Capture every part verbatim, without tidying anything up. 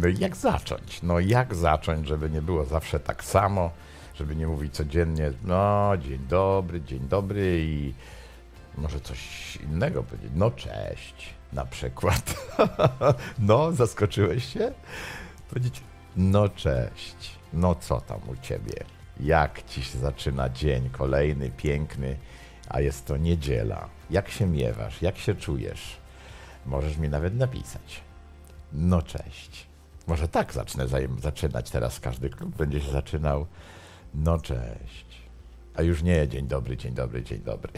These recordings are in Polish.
No i jak zacząć? No jak zacząć, żeby nie było zawsze tak samo, żeby nie mówić codziennie, no dzień dobry, dzień dobry i może coś innego powiedzieć, no cześć na przykład. No, zaskoczyłeś się? Powiedzieć, no cześć, no co tam u ciebie? Jak ci się zaczyna dzień kolejny, piękny, a jest to niedziela? Jak się miewasz? Jak się czujesz? Możesz mi nawet napisać. No cześć. Może tak zacznę zajem- zaczynać teraz. Każdy klub będzie się zaczynał. No cześć. A już nie dzień dobry, dzień dobry, dzień dobry.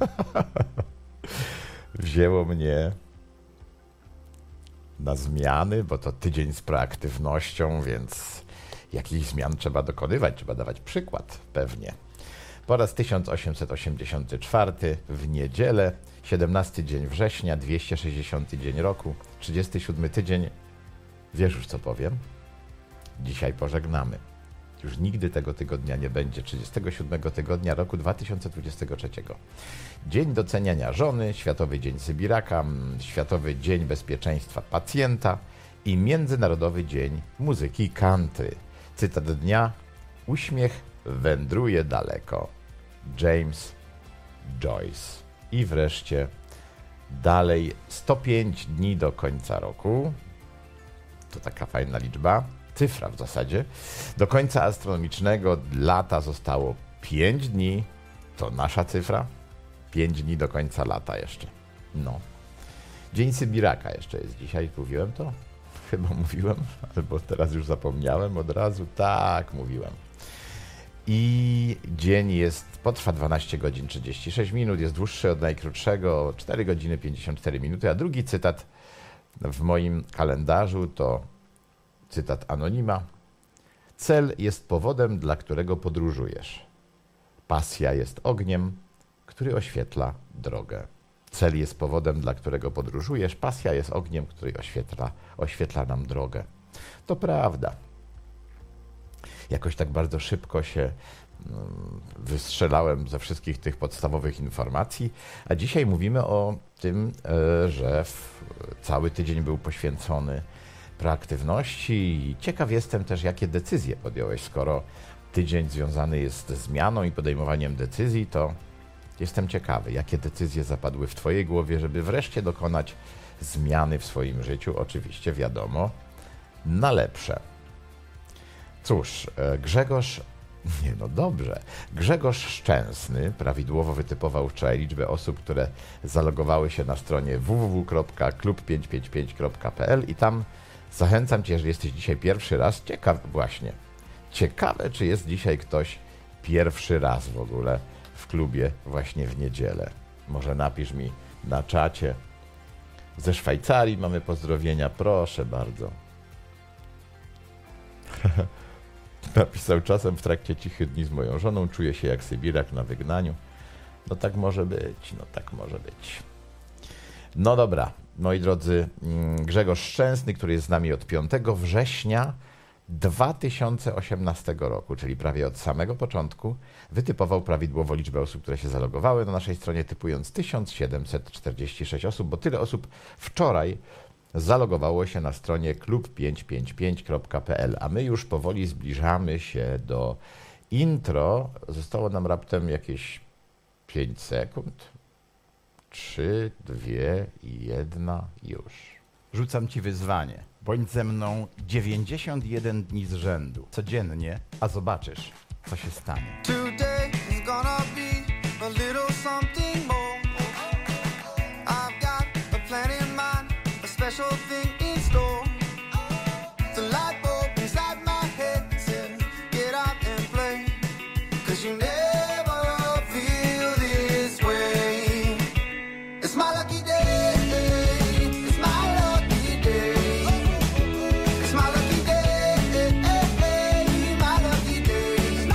Wzięło mnie na zmiany, bo to tydzień z proaktywnością, więc jakichś zmian trzeba dokonywać, trzeba dawać przykład pewnie. Po raz tysiąc osiemset osiemdziesiąty czwarty w niedzielę, siedemnasty dzień września, dwieście sześćdziesiąty dzień roku, trzydziesty siódmy tydzień. Wiesz już co powiem? Dzisiaj pożegnamy. Już nigdy tego tygodnia nie będzie, trzydziestego siódmego tygodnia roku dwa tysiące dwudziestego trzeciego. Dzień doceniania żony, Światowy Dzień Sybiraka, Światowy Dzień Bezpieczeństwa Pacjenta i Międzynarodowy Dzień Muzyki Country. Cytat dnia: uśmiech wędruje daleko. James Joyce. I wreszcie dalej sto pięć dni do końca roku. To taka fajna liczba, cyfra w zasadzie. Do końca astronomicznego lata zostało pięć dni. To nasza cyfra. pięć dni do końca lata jeszcze. No. Dzień Sybiraka jeszcze jest dzisiaj. Mówiłem to? Chyba mówiłem, albo teraz już zapomniałem od razu. Tak, mówiłem. I dzień jest, potrwa dwanaście godzin trzydzieści sześć minut, jest dłuższy od najkrótszego, cztery godziny pięćdziesiąt cztery minuty, a drugi cytat w moim kalendarzu to cytat anonima. Cel jest powodem, dla którego podróżujesz. Pasja jest ogniem, który oświetla drogę. Cel jest powodem, dla którego podróżujesz. Pasja jest ogniem, który oświetla, oświetla nam drogę. To prawda. Jakoś tak bardzo szybko się wystrzelałem ze wszystkich tych podstawowych informacji, a dzisiaj mówimy o tym, że cały tydzień był poświęcony proaktywności i ciekaw jestem też, jakie decyzje podjąłeś. Skoro tydzień związany jest ze zmianą i podejmowaniem decyzji, to jestem ciekawy, jakie decyzje zapadły w twojej głowie, żeby wreszcie dokonać zmiany w swoim życiu, oczywiście wiadomo, na lepsze. Cóż, Grzegorz, nie no dobrze, Grzegorz Szczęsny prawidłowo wytypował wczoraj liczbę osób, które zalogowały się na stronie w w w kropka klub pięćset pięćdziesiąt pięć kropka p l i tam zachęcam cię, jeżeli jesteś dzisiaj pierwszy raz, ciekawe właśnie, ciekawe czy jest dzisiaj ktoś pierwszy raz w ogóle w klubie właśnie w niedzielę. Może napisz mi na czacie. Ze Szwajcarii mamy pozdrowienia, proszę bardzo. Napisał: czasem w trakcie cichych dni z moją żoną czuję się jak Sybirak na wygnaniu. No tak może być, no tak może być. No dobra, moi drodzy, Grzegorz Szczęsny, który jest z nami od piątego września dwa tysiące osiemnastego roku, czyli prawie od samego początku, wytypował prawidłowo liczbę osób, które się zalogowały na naszej stronie, typując tysiąc siedemset czterdzieści sześć osób, bo tyle osób wczoraj zalogowało się na stronie klub pięćset pięćdziesiąt pięć kropka p l, a my już powoli zbliżamy się do intro. Zostało nam raptem jakieś pięć sekund. trzy, dwie i jedna już. Rzucam ci wyzwanie. Bądź ze mną dziewięćdziesiąt jeden dni z rzędu, codziennie, a zobaczysz, co się stanie. Today is gonna be a little something more. I've got a plan in mind, a special thing in store. The light bulb inside my head says, get out and play, 'cause you never feel this way. It's my lucky day, it's my lucky day. It's my lucky day, my lucky day.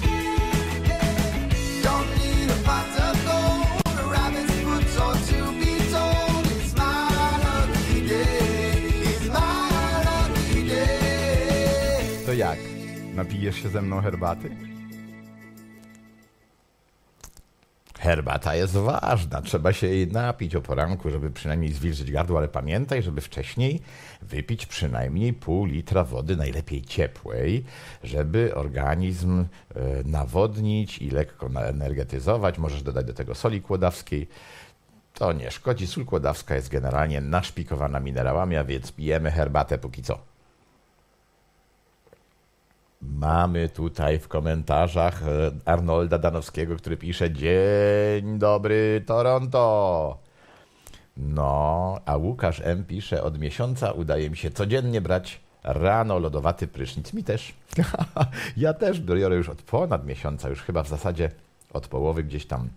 Don't need a pot of gold, a rabbit's foot or to be told. It's my lucky day, it's my lucky day. To jak? Napijesz się ze mną herbaty? Herbata jest ważna, trzeba się jej napić o poranku, żeby przynajmniej zwilżyć gardło, ale pamiętaj, żeby wcześniej wypić przynajmniej pół litra wody, najlepiej ciepłej, żeby organizm nawodnić i lekko naenergetyzować. Możesz dodać do tego soli kłodawskiej. To nie szkodzi. Sól kłodawska jest generalnie naszpikowana minerałami, a więc pijemy herbatę póki co. Mamy tutaj w komentarzach Arnolda Danowskiego, który pisze: dzień dobry Toronto. No, a Łukasz M. pisze: od miesiąca udaje mi się codziennie brać rano lodowaty prysznic. Mi też. Ja też biorę już od ponad miesiąca, już chyba w zasadzie od połowy gdzieś tam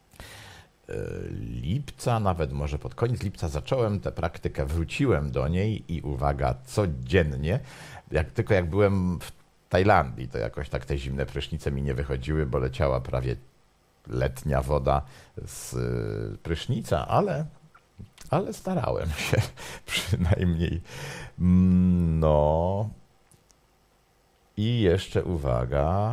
lipca, nawet może pod koniec lipca zacząłem tę praktykę, wróciłem do niej i uwaga, codziennie, jak, tylko jak byłem w Tajlandii, to jakoś tak te zimne prysznice mi nie wychodziły, bo leciała prawie letnia woda z prysznica, ale, ale starałem się przynajmniej. No i jeszcze uwaga.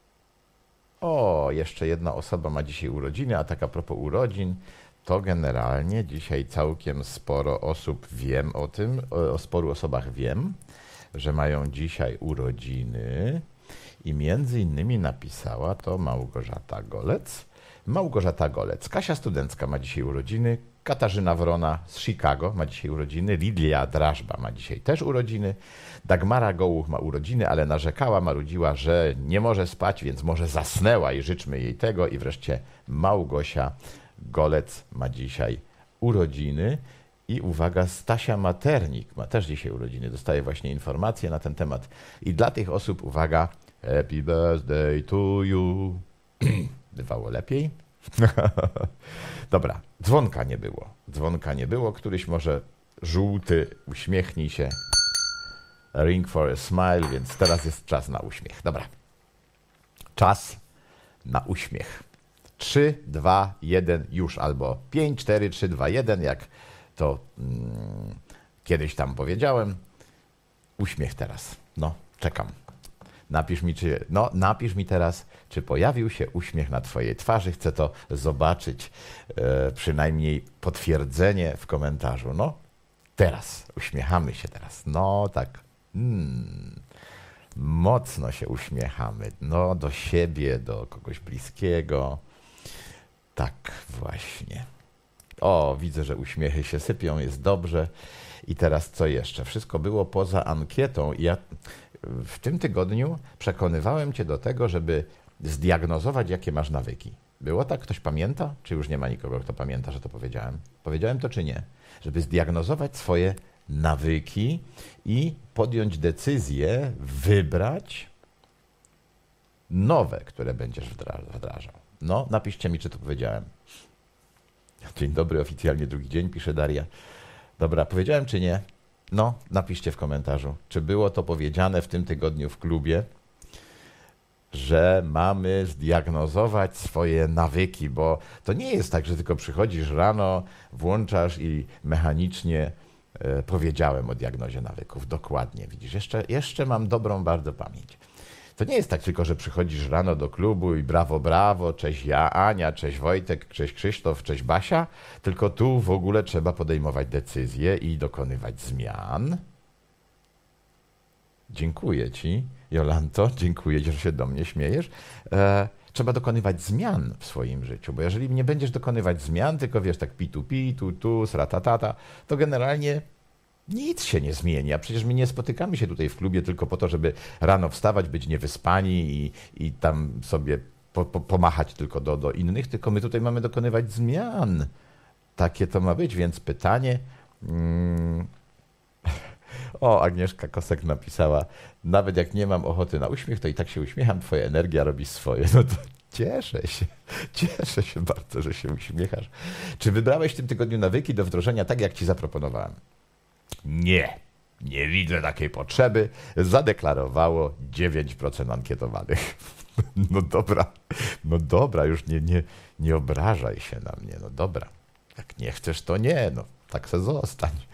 O, jeszcze jedna osoba ma dzisiaj urodziny, a tak a propos urodzin, to generalnie dzisiaj całkiem sporo osób wiem o tym, o, o sporu osobach wiem, że mają dzisiaj urodziny i między innymi napisała to Małgorzata Golec. Małgorzata Golec, Kasia Studencka ma dzisiaj urodziny, Katarzyna Wrona z Chicago ma dzisiaj urodziny, Lidia Drażba ma dzisiaj też urodziny, Dagmara Gołuch ma urodziny, ale narzekała, marudziła, że nie może spać, więc może zasnęła i życzmy jej tego. I wreszcie Małgosia Golec ma dzisiaj urodziny. I uwaga, Stasia Maternik ma też dzisiaj urodziny. Dostaję właśnie informacje na ten temat. I dla tych osób, uwaga, happy birthday to you. Bywało lepiej. Dobra, dzwonka nie było. Dzwonka nie było. Któryś może żółty, uśmiechnij się. Ring for a smile, więc teraz jest czas na uśmiech. Dobra. Czas na uśmiech. trzy, dwa, jeden, już. Albo pięć, cztery, trzy, dwa, jeden, jak to mm, kiedyś tam powiedziałem. Uśmiech teraz. No, czekam. Napisz mi, czy, no, napisz mi teraz, czy pojawił się uśmiech na twojej twarzy. Chcę to zobaczyć. E, przynajmniej potwierdzenie w komentarzu. No, teraz. Uśmiechamy się teraz. No, tak. Hmm. Mocno się uśmiechamy. No, do siebie, do kogoś bliskiego. Tak właśnie. O, widzę, że uśmiechy się sypią, jest dobrze. I teraz co jeszcze? Wszystko było poza ankietą. I ja w tym tygodniu przekonywałem cię do tego, żeby zdiagnozować, jakie masz nawyki. Było tak? Ktoś pamięta? Czy już nie ma nikogo, kto pamięta, że to powiedziałem? Powiedziałem to czy nie? Żeby zdiagnozować swoje nawyki i podjąć decyzję, wybrać nowe, które będziesz wdrażał. No, napiszcie mi, czy to powiedziałem. Dzień dobry, oficjalnie drugi dzień, pisze Daria. Dobra, powiedziałem czy nie? No, napiszcie w komentarzu, czy było to powiedziane w tym tygodniu w klubie, że mamy zdiagnozować swoje nawyki, bo to nie jest tak, że tylko przychodzisz rano, włączasz i mechanicznie e, powiedziałem o diagnozie nawyków. Dokładnie, widzisz, jeszcze, jeszcze mam dobrą bardzo pamięć. To nie jest tak tylko, że przychodzisz rano do klubu i brawo, brawo, cześć ja, Ania, cześć Wojtek, cześć Krzysztof, cześć Basia, tylko tu w ogóle trzeba podejmować decyzje i dokonywać zmian. Dziękuję ci, Jolanto, dziękuję ci, że się do mnie śmiejesz. E, trzeba dokonywać zmian w swoim życiu, bo jeżeli nie będziesz dokonywać zmian, tylko wiesz, tak pitu pitu, tu, sratatata, to generalnie nic się nie zmieni, a przecież my nie spotykamy się tutaj w klubie tylko po to, żeby rano wstawać, być niewyspani i, i tam sobie po, po, pomachać tylko do, do innych, tylko my tutaj mamy dokonywać zmian. Takie to ma być, więc pytanie... Mm, o, Agnieszka Kosek napisała, nawet jak nie mam ochoty na uśmiech, to i tak się uśmiecham, twoja energia robi swoje. No to cieszę się, cieszę się bardzo, że się uśmiechasz. Czy wybrałeś w tym tygodniu nawyki do wdrożenia tak, jak ci zaproponowałem? Nie, nie widzę takiej potrzeby, zadeklarowało dziewięć procent ankietowanych. No dobra, no dobra, już nie, nie, nie obrażaj się na mnie, no dobra. Jak nie chcesz, to nie, no tak se zostań.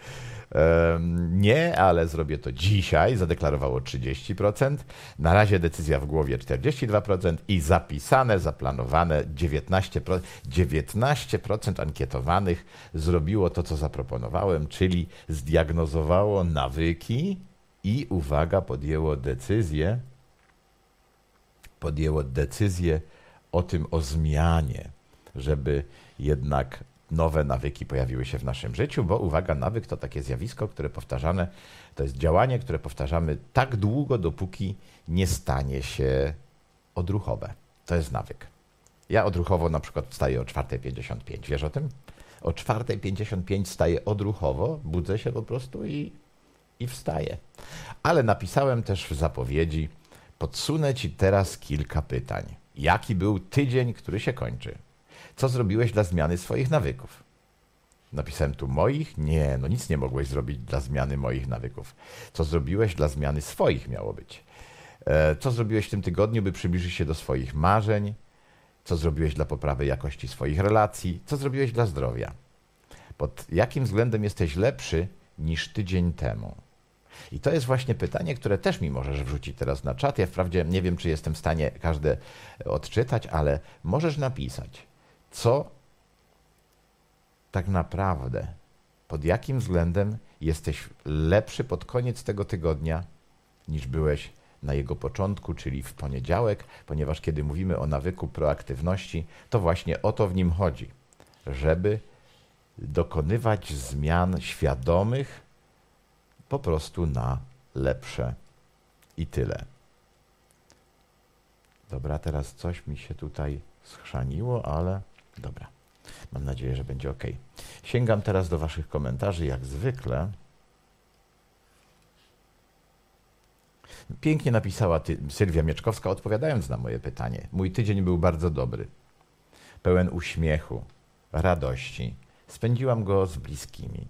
Nie, ale zrobię to dzisiaj, zadeklarowało trzydzieści procent. Na razie decyzja w głowie czterdzieści dwa procent i zapisane, zaplanowane dziewiętnaście procent. dziewiętnaście procent ankietowanych zrobiło to, co zaproponowałem, czyli zdiagnozowało nawyki i, uwaga, podjęło decyzję, podjęło decyzję o tym, o zmianie, żeby jednak nowe nawyki pojawiły się w naszym życiu, bo uwaga, nawyk to takie zjawisko, które powtarzane, to jest działanie, które powtarzamy tak długo, dopóki nie stanie się odruchowe. To jest nawyk. Ja odruchowo na przykład wstaję o czwarta pięćdziesiąt pięć. Wiesz o tym? O czwarta pięćdziesiąt pięć wstaję odruchowo, budzę się po prostu i, i wstaję. Ale napisałem też w zapowiedzi, podsunę Ci teraz kilka pytań. Jaki był tydzień, który się kończy? Co zrobiłeś dla zmiany swoich nawyków? Napisałem tu moich? Nie, no nic nie mogłeś zrobić dla zmiany moich nawyków. Co zrobiłeś dla zmiany swoich miało być? E, co zrobiłeś w tym tygodniu, by przybliżyć się do swoich marzeń? Co zrobiłeś dla poprawy jakości swoich relacji? Co zrobiłeś dla zdrowia? Pod jakim względem jesteś lepszy niż tydzień temu? I to jest właśnie pytanie, które też mi możesz wrzucić teraz na czat. Ja wprawdzie nie wiem, czy jestem w stanie każde odczytać, ale możesz napisać, co tak naprawdę, pod jakim względem jesteś lepszy pod koniec tego tygodnia, niż byłeś na jego początku, czyli w poniedziałek, ponieważ kiedy mówimy o nawyku proaktywności, to właśnie o to w nim chodzi, żeby dokonywać zmian świadomych po prostu na lepsze i tyle. Dobra, teraz coś mi się tutaj schrzaniło, ale dobra. Mam nadzieję, że będzie ok. Sięgam teraz do Waszych komentarzy, jak zwykle. Pięknie napisała ty, Sylwia Mieczkowska, odpowiadając na moje pytanie. Mój tydzień był bardzo dobry, pełen uśmiechu, radości. Spędziłam go z bliskimi.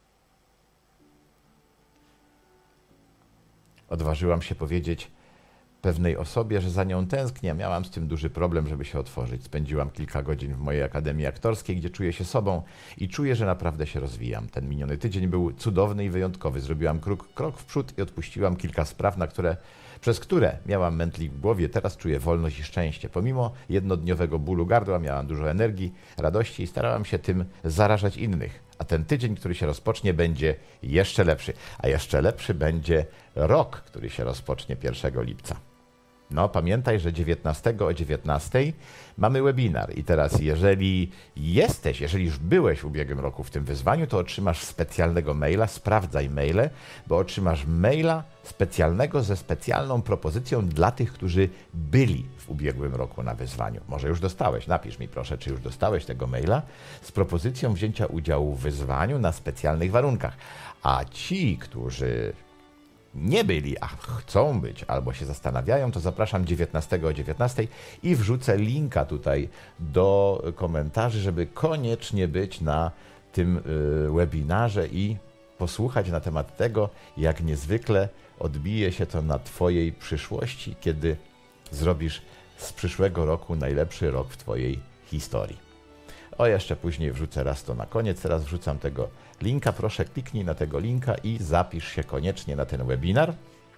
Odważyłam się powiedzieć pewnej osobie, że za nią tęsknię. Miałam z tym duży problem, żeby się otworzyć. Spędziłam kilka godzin w mojej akademii aktorskiej, gdzie czuję się sobą i czuję, że naprawdę się rozwijam. Ten miniony tydzień był cudowny i wyjątkowy. Zrobiłam krok, krok w przód i odpuściłam kilka spraw, na które, przez które miałam mętlik w głowie. Teraz czuję wolność i szczęście. Pomimo jednodniowego bólu gardła miałam dużo energii, radości i starałam się tym zarażać innych. A ten tydzień, który się rozpocznie, będzie jeszcze lepszy. A jeszcze lepszy będzie rok, który się rozpocznie pierwszego lipca. No, pamiętaj, że dziewiętnastego o dziewiętnastej mamy webinar i teraz jeżeli jesteś, jeżeli już byłeś w ubiegłym roku w tym wyzwaniu, to otrzymasz specjalnego maila, sprawdzaj maile, bo otrzymasz maila specjalnego ze specjalną propozycją dla tych, którzy byli w ubiegłym roku na wyzwaniu. Może już dostałeś, napisz mi proszę, czy już dostałeś tego maila z propozycją wzięcia udziału w wyzwaniu na specjalnych warunkach. A ci, którzy nie byli, a chcą być, albo się zastanawiają, to zapraszam dziewiętnastego o dziewiętnastej i wrzucę linka tutaj do komentarzy, żeby koniecznie być na tym y, webinarze i posłuchać na temat tego, jak niezwykle odbije się to na Twojej przyszłości, kiedy zrobisz z przyszłego roku najlepszy rok w Twojej historii. O, jeszcze później wrzucę raz to na koniec, teraz wrzucam tego linka, proszę kliknij na tego linka i zapisz się koniecznie na ten webinar.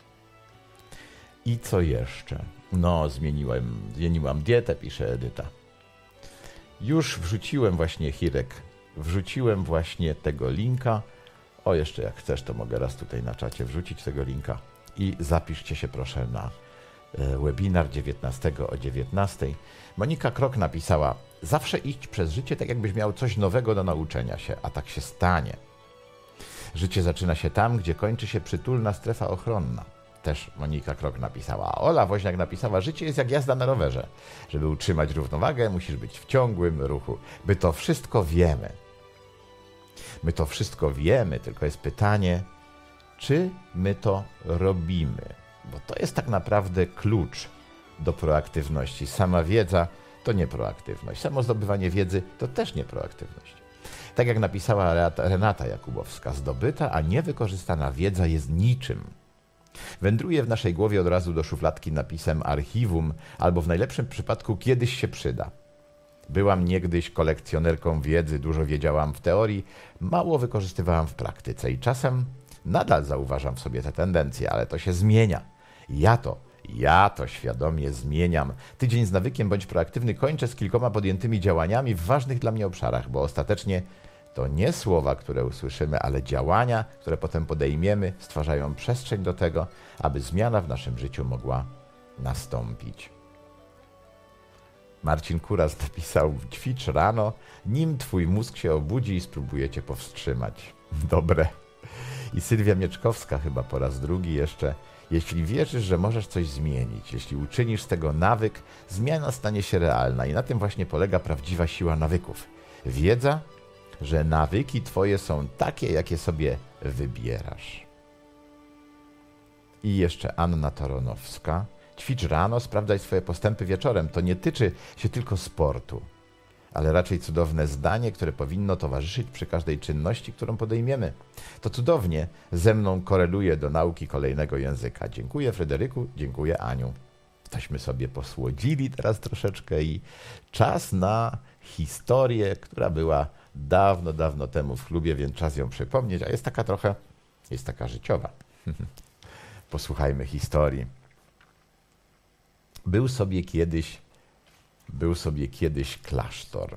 I co jeszcze? No, zmieniłem, zmieniłam dietę, pisze Edyta. Już wrzuciłem właśnie, Hirek, wrzuciłem właśnie tego linka. O, jeszcze jak chcesz, to mogę raz tutaj na czacie wrzucić tego linka i zapiszcie się proszę na webinar dziewiętnastego o dziewiętnastej. Monika Krok napisała: zawsze idź przez życie tak, jakbyś miał coś nowego do nauczenia się, a tak się stanie. Życie zaczyna się tam, gdzie kończy się przytulna strefa ochronna. Też Monika Krok napisała. A Ola Woźniak napisała: życie jest jak jazda na rowerze. Żeby utrzymać równowagę, musisz być w ciągłym ruchu. My to wszystko wiemy. My to wszystko wiemy, tylko jest pytanie, czy my to robimy? Bo to jest tak naprawdę klucz do proaktywności. Sama wiedza to nie proaktywność. Samo zdobywanie wiedzy to też nie proaktywność. Tak jak napisała Renata Jakubowska, zdobyta, a niewykorzystana wiedza jest niczym. Wędruje w naszej głowie od razu do szufladki napisem archiwum, albo w najlepszym przypadku kiedyś się przyda. Byłam niegdyś kolekcjonerką wiedzy, dużo wiedziałam w teorii, mało wykorzystywałam w praktyce i czasem nadal zauważam w sobie te tendencje, ale to się zmienia. Ja to, ja to świadomie zmieniam. Tydzień z nawykiem bądź proaktywny kończę z kilkoma podjętymi działaniami w ważnych dla mnie obszarach, bo ostatecznie to nie słowa, które usłyszymy, ale działania, które potem podejmiemy, stwarzają przestrzeń do tego, aby zmiana w naszym życiu mogła nastąpić. Marcin Kuras napisał: ćwicz rano, nim twój mózg się obudzi i spróbuje cię powstrzymać. Dobre. I Sylwia Mieczkowska chyba po raz drugi jeszcze: jeśli wierzysz, że możesz coś zmienić, jeśli uczynisz z tego nawyk, zmiana stanie się realna i na tym właśnie polega prawdziwa siła nawyków. Wiedza, że nawyki twoje są takie, jakie sobie wybierasz. I jeszcze Anna Toronowska: ćwicz rano, sprawdzaj swoje postępy wieczorem. To nie tyczy się tylko sportu, ale raczej cudowne zdanie, które powinno towarzyszyć przy każdej czynności, którą podejmiemy. To cudownie ze mną koreluje do nauki kolejnego języka. Dziękuję Fryderyku, dziękuję Aniu. Tośmy sobie posłodzili teraz troszeczkę i czas na historię, która była dawno, dawno temu w klubie, więc czas ją przypomnieć, a jest taka trochę, jest taka życiowa. Posłuchajmy historii. Był sobie kiedyś, był sobie kiedyś klasztor.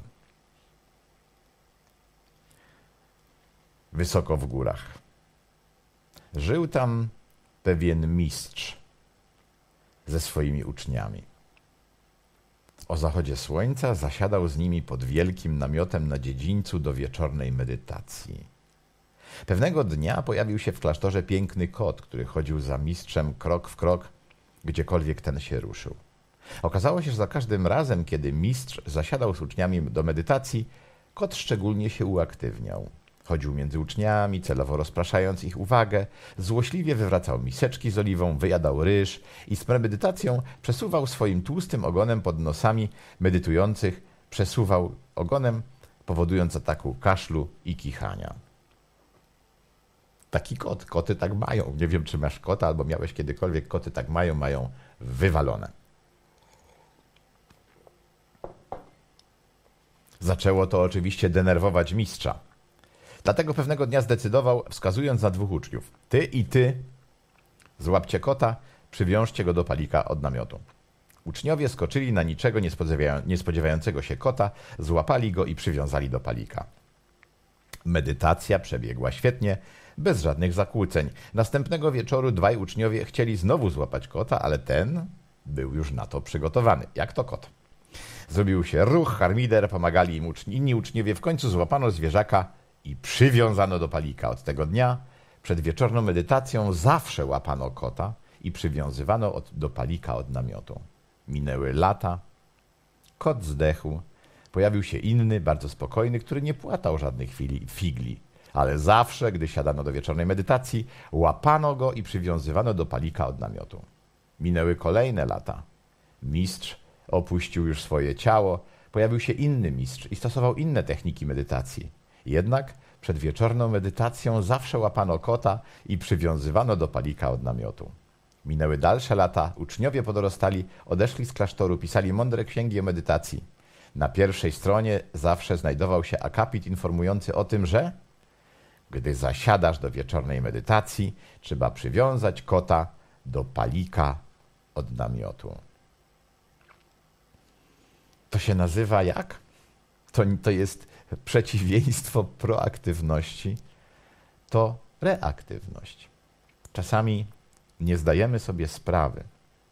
Wysoko w górach. Żył tam pewien mistrz ze swoimi uczniami. O zachodzie słońca zasiadał z nimi pod wielkim namiotem na dziedzińcu do wieczornej medytacji. Pewnego dnia pojawił się w klasztorze piękny kot, który chodził za mistrzem krok w krok, gdziekolwiek ten się ruszył. Okazało się, że za każdym razem, kiedy mistrz zasiadał z uczniami do medytacji, kot szczególnie się uaktywniał. Chodził między uczniami, celowo rozpraszając ich uwagę, złośliwie wywracał miseczki z oliwą, wyjadał ryż i z premedytacją przesuwał swoim tłustym ogonem pod nosami medytujących, przesuwał ogonem, powodując ataku kaszlu i kichania. Taki kot, koty tak mają. Nie wiem, czy masz kota, albo miałeś kiedykolwiek, koty tak mają, mają wywalone. Zaczęło to oczywiście denerwować mistrza. Dlatego pewnego dnia zdecydował, wskazując na dwóch uczniów: ty i ty złapcie kota, przywiążcie go do palika od namiotu. Uczniowie skoczyli na niczego niespodziewającego się kota, złapali go i przywiązali do palika. Medytacja przebiegła świetnie, bez żadnych zakłóceń. Następnego wieczoru dwaj uczniowie chcieli znowu złapać kota, ale ten był już na to przygotowany. Jak to kot? Zrobił się ruch, harmider, pomagali im uczni- inni uczniowie. W końcu złapano zwierzaka i przywiązano do palika. Od tego dnia przed wieczorną medytacją zawsze łapano kota i przywiązywano od, do palika od namiotu. Minęły lata, kot zdechł, pojawił się inny, bardzo spokojny, który nie płatał żadnych chwili, figli, ale zawsze, gdy siadano do wieczornej medytacji, łapano go i przywiązywano do palika od namiotu. Minęły kolejne lata. Mistrz opuścił już swoje ciało, pojawił się inny mistrz i stosował inne techniki medytacji. Jednak przed wieczorną medytacją zawsze łapano kota i przywiązywano do palika od namiotu. Minęły dalsze lata, uczniowie podorostali, odeszli z klasztoru, pisali mądre księgi o medytacji. Na pierwszej stronie zawsze znajdował się akapit informujący o tym, że gdy zasiadasz do wieczornej medytacji, trzeba przywiązać kota do palika od namiotu. To się nazywa jak? To, to jest przeciwieństwo proaktywności, to reaktywność. Czasami nie zdajemy sobie sprawy.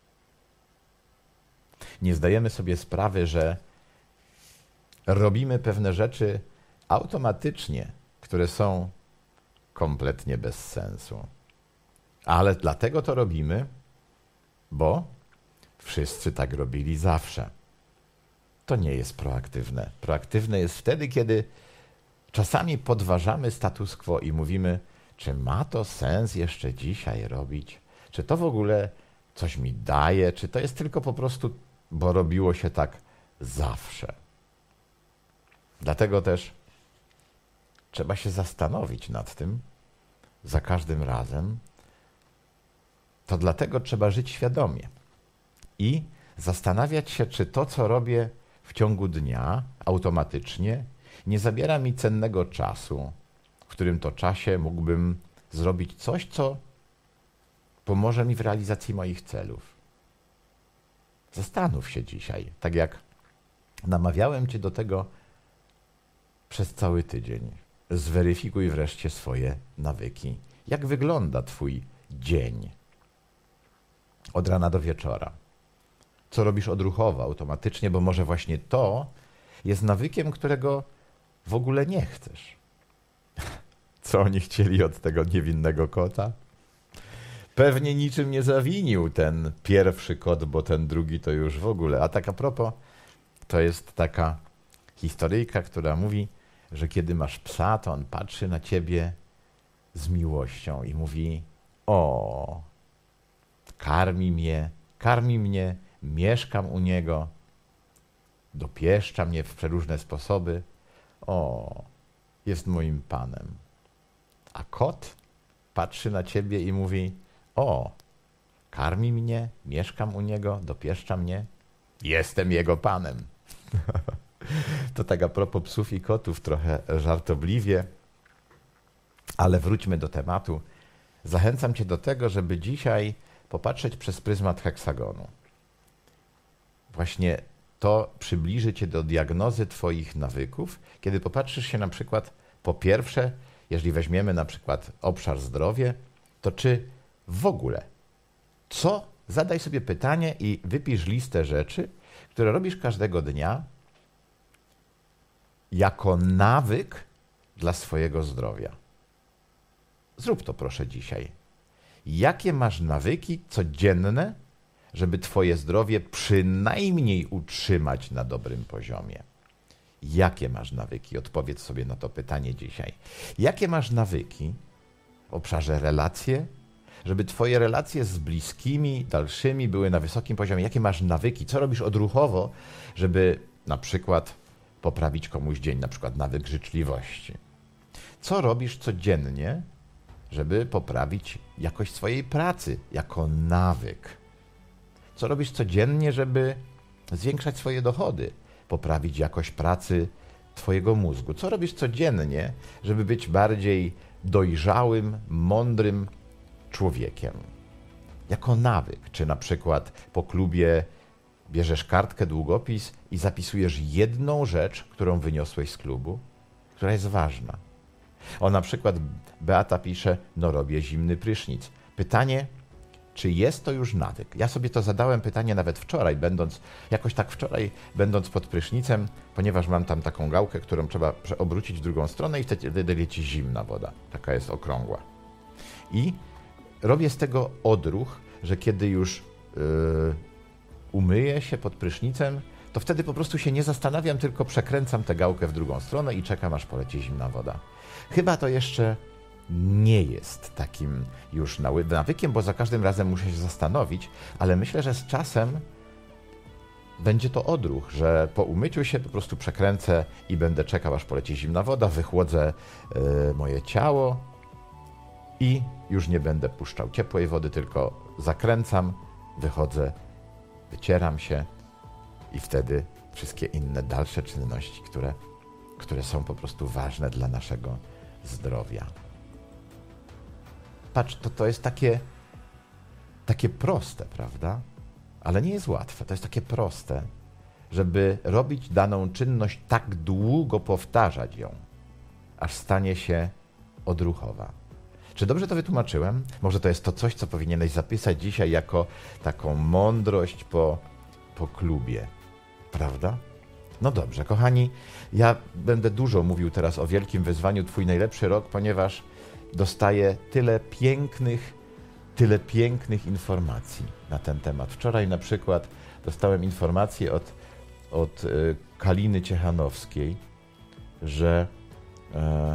Nie zdajemy sobie sprawy, że robimy pewne rzeczy automatycznie, które są kompletnie bez sensu. Ale dlatego to robimy, bo wszyscy tak robili zawsze. To nie jest proaktywne. Proaktywne jest wtedy, kiedy czasami podważamy status quo i mówimy, czy ma to sens jeszcze dzisiaj robić? Czy to w ogóle coś mi daje? Czy to jest tylko po prostu, bo robiło się tak zawsze? Dlatego też trzeba się zastanowić nad tym za każdym razem. To dlatego trzeba żyć świadomie i zastanawiać się, czy to, co robię, w ciągu dnia automatycznie nie zabiera mi cennego czasu, w którym to czasie mógłbym zrobić coś, co pomoże mi w realizacji moich celów. Zastanów się dzisiaj, tak jak namawiałem cię do tego przez cały tydzień. Zweryfikuj wreszcie swoje nawyki. Jak wygląda twój dzień? Od rana do wieczora. Co robisz odruchowo, automatycznie, bo może właśnie to jest nawykiem, którego w ogóle nie chcesz. Co oni chcieli od tego niewinnego kota? Pewnie niczym nie zawinił ten pierwszy kot, bo ten drugi to już w ogóle. A tak a propos, to jest taka historyjka, która mówi, że kiedy masz psa, to on patrzy na ciebie z miłością i mówi: o, karmi mnie, karmi mnie, mieszkam u niego, dopieszcza mnie w przeróżne sposoby. O, jest moim panem. A kot patrzy na ciebie i mówi: o, karmi mnie, mieszkam u niego, dopieszcza mnie, jestem jego panem. To tak a propos psów i kotów, trochę żartobliwie, ale wróćmy do tematu. Zachęcam cię do tego, żeby dzisiaj popatrzeć przez pryzmat heksagonu. Właśnie to przybliży cię do diagnozy twoich nawyków, kiedy popatrzysz się na przykład, po pierwsze, jeżeli weźmiemy na przykład obszar zdrowie, to czy w ogóle, co? Zadaj sobie pytanie i wypisz listę rzeczy, które robisz każdego dnia jako nawyk dla swojego zdrowia. Zrób to proszę dzisiaj. Jakie masz nawyki codzienne, żeby twoje zdrowie przynajmniej utrzymać na dobrym poziomie? Jakie masz nawyki? Odpowiedz sobie na to pytanie dzisiaj. Jakie masz nawyki w obszarze relacje, żeby twoje relacje z bliskimi, dalszymi były na wysokim poziomie? Jakie masz nawyki? Co robisz odruchowo, żeby na przykład poprawić komuś dzień, na przykład nawyk życzliwości? Co robisz codziennie, żeby poprawić jakość swojej pracy jako nawyk? Co robisz codziennie, żeby zwiększać swoje dochody, poprawić jakość pracy twojego mózgu? Co robisz codziennie, żeby być bardziej dojrzałym, mądrym człowiekiem? Jako nawyk. Czy na przykład po klubie bierzesz kartkę, długopis i zapisujesz jedną rzecz, którą wyniosłeś z klubu, która jest ważna? O, na przykład Beata pisze: no robię zimny prysznic. Pytanie, czy jest to już nawyk? Ja sobie to zadałem pytanie nawet wczoraj, będąc, jakoś tak wczoraj, będąc pod prysznicem, ponieważ mam tam taką gałkę, którą trzeba obrócić w drugą stronę i wtedy leci zimna woda. Taka jest okrągła. I robię z tego odruch, że kiedy już yy, umyję się pod prysznicem, to wtedy po prostu się nie zastanawiam, tylko przekręcam tę gałkę w drugą stronę i czekam, aż poleci zimna woda. Chyba to jeszcze nie jest takim już nawykiem, bo za każdym razem muszę się zastanowić, ale myślę, że z czasem będzie to odruch, że po umyciu się po prostu przekręcę i będę czekał, aż poleci zimna woda, wychłodzę y, moje ciało i już nie będę puszczał ciepłej wody, tylko zakręcam, wychodzę, wycieram się i wtedy wszystkie inne dalsze czynności, które, które są po prostu ważne dla naszego zdrowia. Patrz, to, to jest takie, takie proste, prawda? Ale nie jest łatwe. To jest takie proste, żeby robić daną czynność tak długo, powtarzać ją, aż stanie się odruchowa. Czy dobrze to wytłumaczyłem? Może to jest to coś, co powinieneś zapisać dzisiaj jako taką mądrość po, po klubie, prawda? No dobrze, kochani, ja będę dużo mówił teraz o wielkim wyzwaniu Twój najlepszy rok, ponieważ dostaję tyle pięknych, tyle pięknych informacji na ten temat. Wczoraj na przykład dostałem informację od, od y, Kaliny Ciechanowskiej, że e,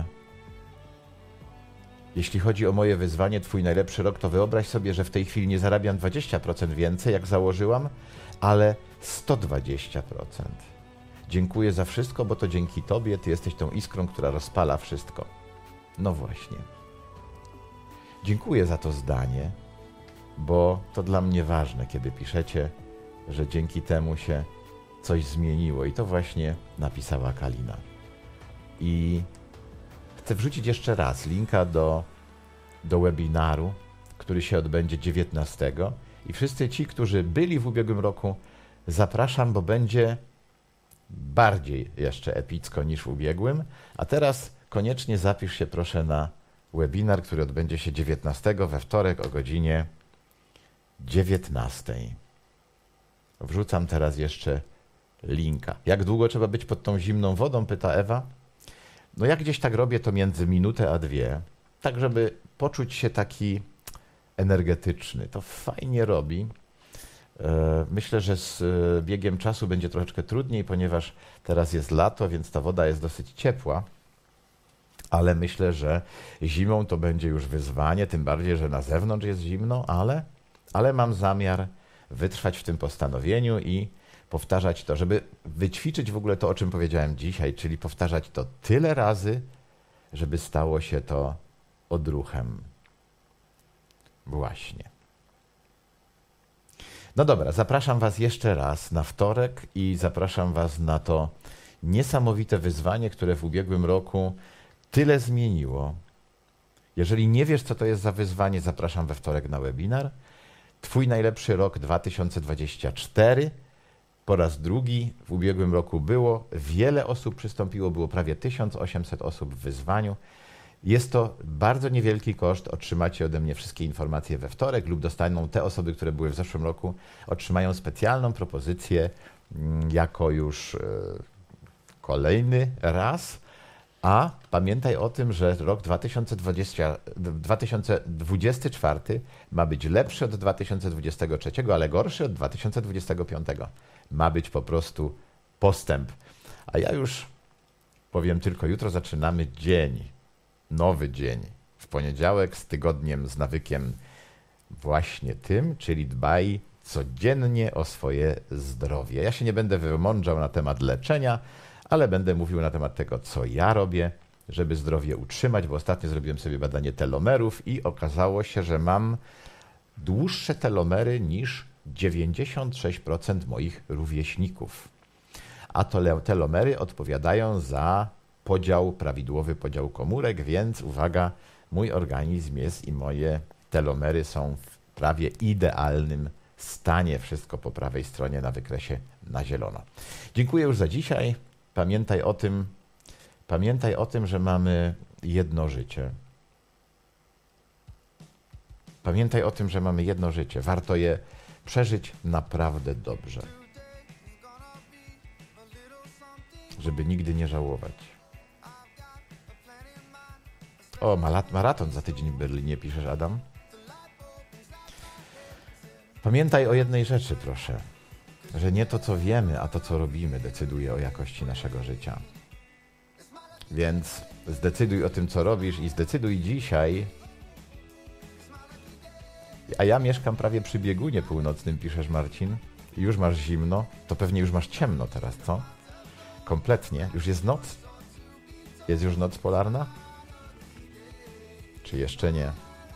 jeśli chodzi o moje wyzwanie Twój najlepszy rok, to wyobraź sobie, że w tej chwili nie zarabiam dwadzieścia procent więcej, jak założyłam, ale sto dwadzieścia procent. Dziękuję za wszystko, bo to dzięki Tobie Ty jesteś tą iskrą, która rozpala wszystko. No właśnie. Dziękuję za to zdanie, bo to dla mnie ważne, kiedy piszecie, że dzięki temu się coś zmieniło i to właśnie napisała Kalina. I chcę wrzucić jeszcze raz linka do, do webinaru, który się odbędzie dziewiętnastego i wszyscy ci, którzy byli w ubiegłym roku, zapraszam, bo będzie bardziej jeszcze epicko niż w ubiegłym. A teraz koniecznie zapisz się proszę na webinar, który odbędzie się dziewiętnastego we wtorek o godzinie dziewiętnastej. Wrzucam teraz jeszcze linka. Jak długo trzeba być pod tą zimną wodą, pyta Ewa. No jak gdzieś tak robię, to między minutę a dwie, tak żeby poczuć się taki energetyczny. To fajnie robi. Myślę, że z biegiem czasu będzie troszeczkę trudniej, ponieważ teraz jest lato, więc ta woda jest dosyć ciepła, ale myślę, że zimą to będzie już wyzwanie, tym bardziej, że na zewnątrz jest zimno, ale, ale mam zamiar wytrwać w tym postanowieniu i powtarzać to, żeby wyćwiczyć w ogóle to, o czym powiedziałem dzisiaj, czyli powtarzać to tyle razy, żeby stało się to odruchem. Właśnie. No dobra, zapraszam Was jeszcze raz na wtorek i zapraszam Was na to niesamowite wyzwanie, które w ubiegłym roku tyle zmieniło. Jeżeli nie wiesz, co to jest za wyzwanie, zapraszam we wtorek na webinar. Twój najlepszy rok dwa tysiące dwudziesty czwarty. Po raz drugi w ubiegłym roku było, wiele osób przystąpiło, było prawie tysiąc osiemset osób w wyzwaniu. Jest to bardzo niewielki koszt, otrzymacie ode mnie wszystkie informacje we wtorek lub dostaną te osoby, które były w zeszłym roku, otrzymają specjalną propozycję jako już kolejny raz. A pamiętaj o tym, że rok dwa tysiące dwudziesty czwarty ma być lepszy od dwa tysiące dwudziestego trzeciego, ale gorszy od dwa tysiące dwudziestego piątego. Ma być po prostu postęp. A ja już powiem tylko, jutro zaczynamy dzień, nowy dzień, w poniedziałek z tygodniem, z nawykiem właśnie tym, czyli dbaj codziennie o swoje zdrowie. Ja się nie będę wymądrzał na temat leczenia, ale będę mówił na temat tego, co ja robię, żeby zdrowie utrzymać, bo ostatnio zrobiłem sobie badanie telomerów i okazało się, że mam dłuższe telomery niż dziewięćdziesiąt sześć procent moich rówieśników. A to telomery odpowiadają za podział, prawidłowy podział komórek, więc uwaga, mój organizm jest i moje telomery są w prawie idealnym stanie. Wszystko po prawej stronie na wykresie na zielono. Dziękuję już za dzisiaj. Pamiętaj o tym, pamiętaj o tym, że mamy jedno życie. Pamiętaj o tym, że mamy jedno życie. Warto je przeżyć naprawdę dobrze. Żeby nigdy nie żałować. O, maraton za tydzień w Berlinie, piszesz, Adam. Pamiętaj o jednej rzeczy, proszę. Że nie to, co wiemy, a to, co robimy, decyduje o jakości naszego życia. Więc zdecyduj o tym, co robisz i zdecyduj dzisiaj. A ja mieszkam prawie przy biegunie północnym, piszesz, Marcin. I już masz zimno, to pewnie już masz ciemno teraz, co? Kompletnie. Już jest noc? Jest już noc polarna? Czy jeszcze nie?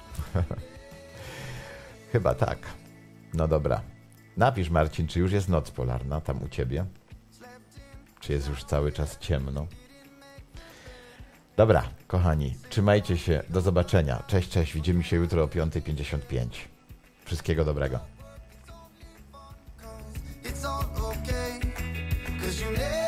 Chyba tak. No dobra. Napisz, Marcin, czy już jest noc polarna tam u ciebie? Czy jest już cały czas ciemno? Dobra, kochani, trzymajcie się. Do zobaczenia. Cześć, cześć. Widzimy się jutro o piąta pięćdziesiąt pięć. Wszystkiego dobrego. It's all okay, 'cause you never